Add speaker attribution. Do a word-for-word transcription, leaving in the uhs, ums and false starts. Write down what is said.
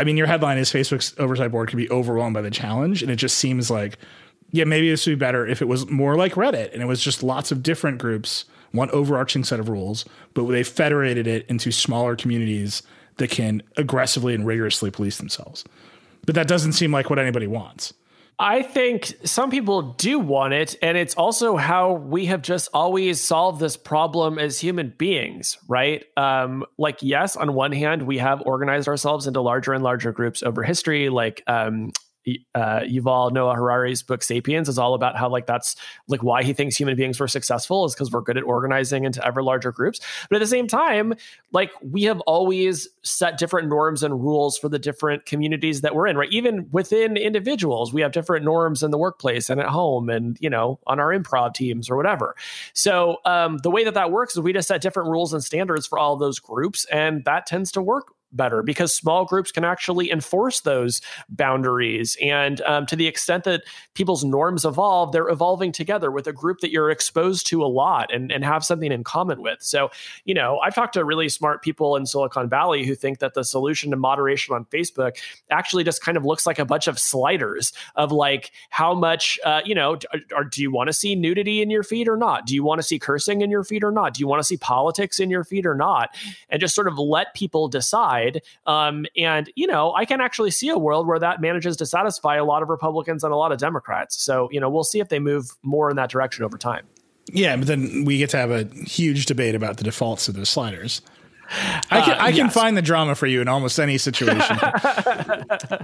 Speaker 1: I mean, your headline is Facebook's oversight board could be overwhelmed by the challenge. And it just seems like, yeah, maybe this would be better if it was more like Reddit and it was just lots of different groups, one overarching set of rules, but they federated it into smaller communities that can aggressively and rigorously police themselves. But that doesn't seem like what anybody wants.
Speaker 2: I think some people do want it, and it's also how we have just always solved this problem as human beings, right? Um, like, yes, on one hand, we have organized ourselves into larger and larger groups over history, like um, uh, Yuval Noah Harari's book Sapiens is all about how like that's like why he thinks human beings were successful is because we're good at organizing into ever larger groups. But at the same time, like we have always set different norms and rules for the different communities that we're in, right? Even within individuals, we have different norms in the workplace and at home and, you know, on our improv teams or whatever. So um, the way that that works is we just set different rules and standards for all of those groups, and that tends to work better because small groups can actually enforce those boundaries. And um, to the extent that people's norms evolve, they're evolving together with a group that you're exposed to a lot and, and have something in common with. So, you know, I've talked to really smart people in Silicon Valley who think that the solution to moderation on Facebook actually just kind of looks like a bunch of sliders of like how much, uh, you know, or do you want to see nudity in your feed or not? Do you want to see cursing in your feed or not? Do you want to see politics in your feed or not? And just sort of let people decide. Um, and, you know, I can actually see a world where that manages to satisfy a lot of Republicans and a lot of Democrats. So, you know, we'll see if they move more in that direction over time.
Speaker 1: Yeah, but then we get to have a huge debate about the defaults of those sliders. I can, uh, I can
Speaker 2: yes.
Speaker 1: find the drama for you in almost any situation.